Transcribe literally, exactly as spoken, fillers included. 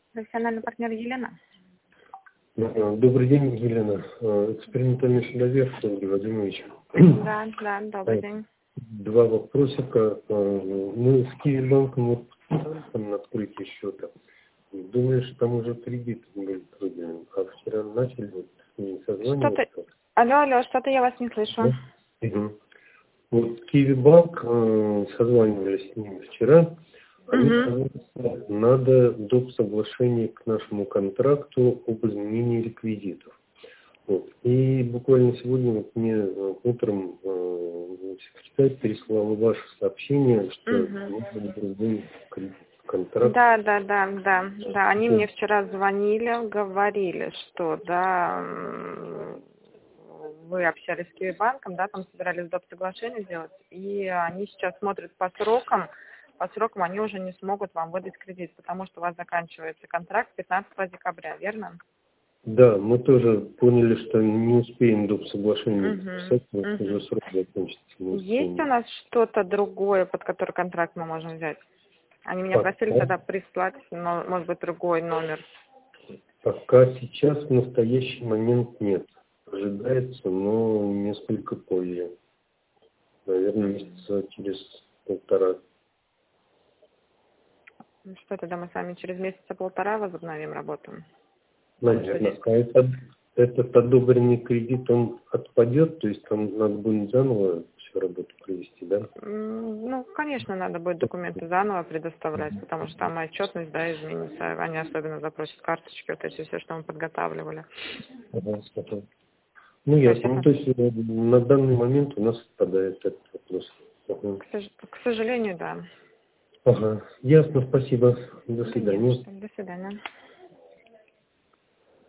Профессиональный партнер Елена. Добрый день, Елена. Экспериментальный судовер Сергей Владимирович. Да, да, добрый день. Два вопросика. Мы с Киевбанком вот на открытие счета. Думаю, что там уже кредит был труден. А вчера начали вот с ними созваниваться. Что-то... Алло, алло, что-то я вас не слышу. Да? Угу. Вот Киевбанк, э, созванивались с ними вчера. Они сказали, что надо доп. Соглашение к нашему контракту об изменении реквизитов. Вот. И буквально сегодня вот мне э, утром э, секретарь переслал ваше сообщение, что нужно другой контракт. Да, да, да, да, да. Они мне вчера звонили, говорили, что да, вы общались с Киевбанком, да, там собирались доп. Соглашение делать, и они сейчас смотрят по срокам. По срокам они уже не смогут вам выдать кредит, потому что у вас заканчивается контракт пятнадцатого декабря, верно? Да, мы тоже поняли, что не успеем доп. Соглашение Угу, подписать, потому что угу. уже срок закончится. Есть у нас что-то другое, под который контракт мы можем взять? Они меня Пока, просили тогда прислать, но, может быть, другой номер. Пока сейчас в настоящий момент нет. Ожидается, но несколько позже. Наверное, месяца через полтора. Что тогда мы с вами через месяца полтора возобновим работу? Наверное. А это, этот одобренный кредит, он отпадет? То есть там надо будет заново всю работу провести, да? Ну, конечно, надо будет документы заново предоставлять, потому что там отчетность, да, изменится. Они особенно запросят карточки, вот эти все, что мы подготавливали. Ага, ага. Ну, ясно. Ну, то есть на данный момент у нас отпадает этот вопрос. Ага. К, сож... К сожалению, да. Ага. Ясно, спасибо. До свидания. Конечно. До свидания.